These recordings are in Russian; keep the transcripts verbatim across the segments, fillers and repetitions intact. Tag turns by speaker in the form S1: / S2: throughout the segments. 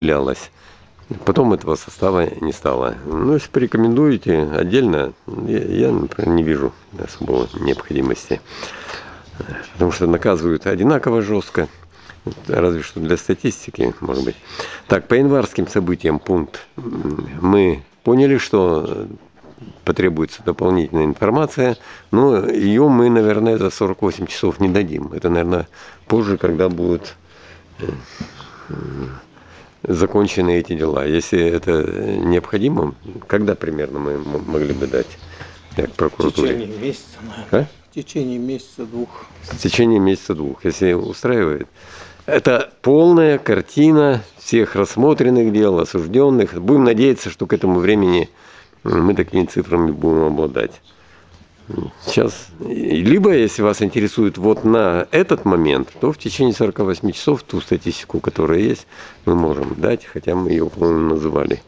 S1: являлось. Потом этого состава не стало. Ну, если порекомендуете отдельно, я, я, например, не вижу особой необходимости. Потому что наказывают одинаково жестко. Разве что для статистики, может быть. Так, по январским событиям пункт. Мы поняли, что потребуется дополнительная информация, но ее мы, наверное, за сорок восемь часов не дадим. Это, наверное, позже, когда будут закончены эти дела. Если это необходимо, когда примерно мы могли бы дать к прокуратуре?
S2: В течение месяца, наверное.
S1: А?
S2: В течение месяца-двух.
S1: В течение месяца-двух, если устраивает. Это полная картина всех рассмотренных дел, осужденных. Будем надеяться, что к этому времени мы такими цифрами будем обладать. Сейчас, либо, если вас интересует вот на этот момент, то в течение сорока восьми часов ту статистику, которая есть, мы можем дать, хотя мы ее, по-моему, называли.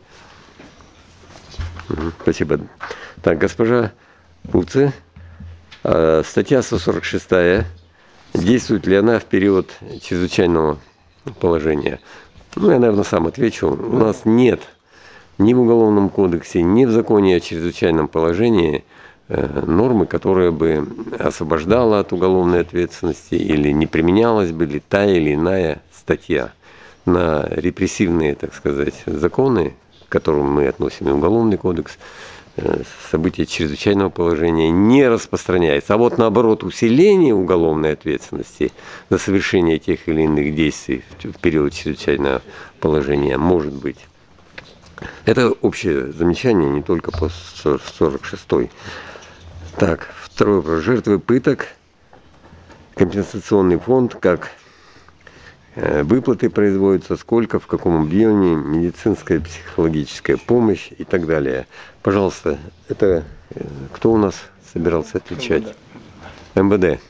S1: Спасибо. Так, госпожа Уце, статья сто сорок шестая. Действует ли она в период чрезвычайного положения? Ну, я, наверное, сам отвечу. У нас нет ни в Уголовном кодексе, ни в законе о чрезвычайном положении нормы, которая бы освобождала от уголовной ответственности или не применялась бы ли та или иная статья. На репрессивные, так сказать, законы, к которым мы относим и Уголовный кодекс, события чрезвычайного положения не распространяется. А вот наоборот, усиление уголовной ответственности за совершение тех или иных действий в период чрезвычайного положения может быть. Это общее замечание, не только по сорок шестой. Так, второй вопрос. Жертвы пыток, компенсационный фонд, как выплаты производятся, сколько, в каком объеме, медицинская, психологическая помощь и так далее. Пожалуйста, это кто у нас собирался отвечать? эм вэ дэ.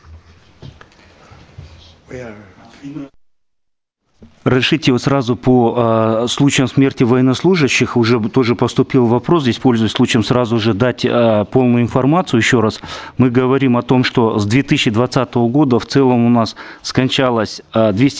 S3: Разрешите вот сразу по э, случаям смерти военнослужащих, уже тоже поступил вопрос, здесь пользуясь случаем сразу же дать э, полную информацию еще раз. Мы говорим о том, что с две тысячи двадцатого года в целом у нас скончалось э, двести